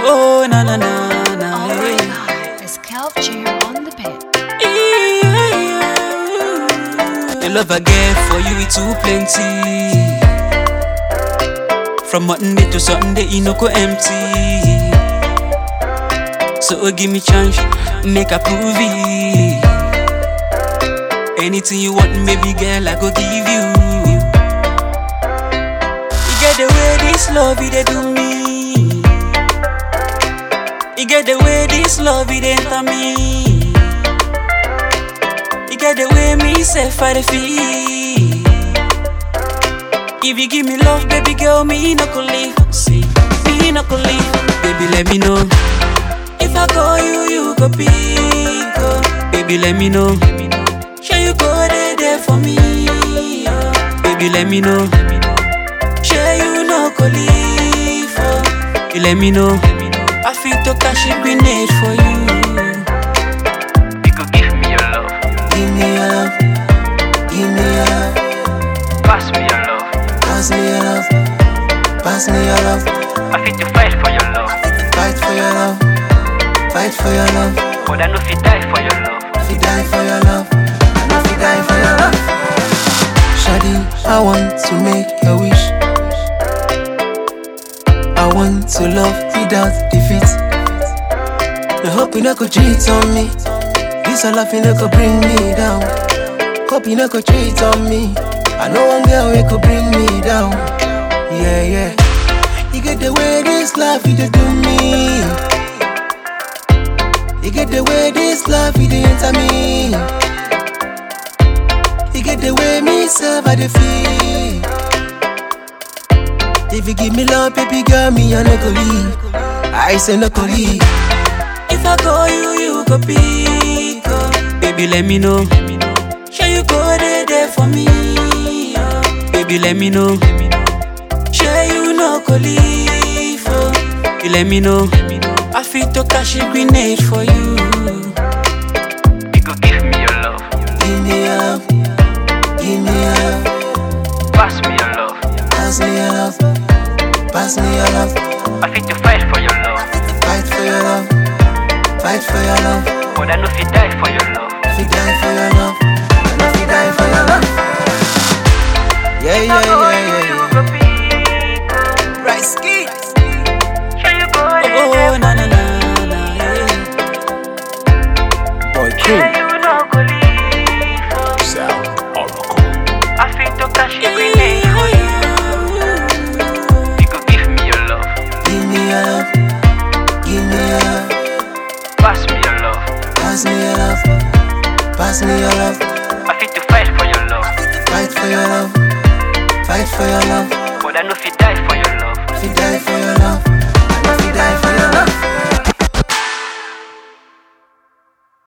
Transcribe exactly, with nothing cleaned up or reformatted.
Oh, na na na na. Oh my Hey. God, it's Kelv J on the beat. The love I get for you is too plenty. From Monday to Sunday, you no go empty. So oh, give me chance, make a prove it. Anything you want, maybe girl, I go give you. You get the way this love it dey do me. You get the way this love it enter me. You get the way me self I dey feel. If you give me love, baby girl, me no go leave. See, me no go leave. Baby, let me know. If I call you, you go pick up. Baby, let me know. Sure you go there, there for me. Oh. Baby, let me know. Sure you no go leave. Oh. You let me know. I feel to cash a grenade for you. You could give me your love. Give me your love, give me your love, Pass me your love. pass me your love, pass me your love, I fit to fight for your love. fight for your love, fight for your love, But I know if you die for your love. if you die for your love, I know if you die for your love. Shawty, I want to make a wish. I want to love without defeat. I hope you no go cheat on me. This a love you no go bring me down. Hope you no go cheat on me. I know one girl we could bring me down. Yeah, yeah. You get the way this love you dey do me. You get the way this love you dey enter me. You get the way me self I dey feel. If you give me love, baby girl, me I no go leave. I say no go leave. If I call you, you go pick up. Baby, let me know. Sure you go there, there for me. Oh. Baby, let me know. Sure you no go leave. Oh. You let me know. I feel to cash a grenade for you. You could give me your love. Give me your love, give me your love, Pass me your love. pass me your love, pass me your love, I fit to fight for your love. fight for your love, fight for your love, But I know if you die for your love. if you die for your love, I know if you die for your love. Yeah, yeah, yeah, yeah, yeah. Right, ski. Oh, na na na na. Hey. Boy, king. Sound Oracle. I fit to cash a grenade for you. You could give me your love. Give me your love, give me your love, Pass me your love. pass me your love, pass me your love, I fit to fight for your love. fight for your love, fight for your love, But I know if you die for your love. if you die for your love,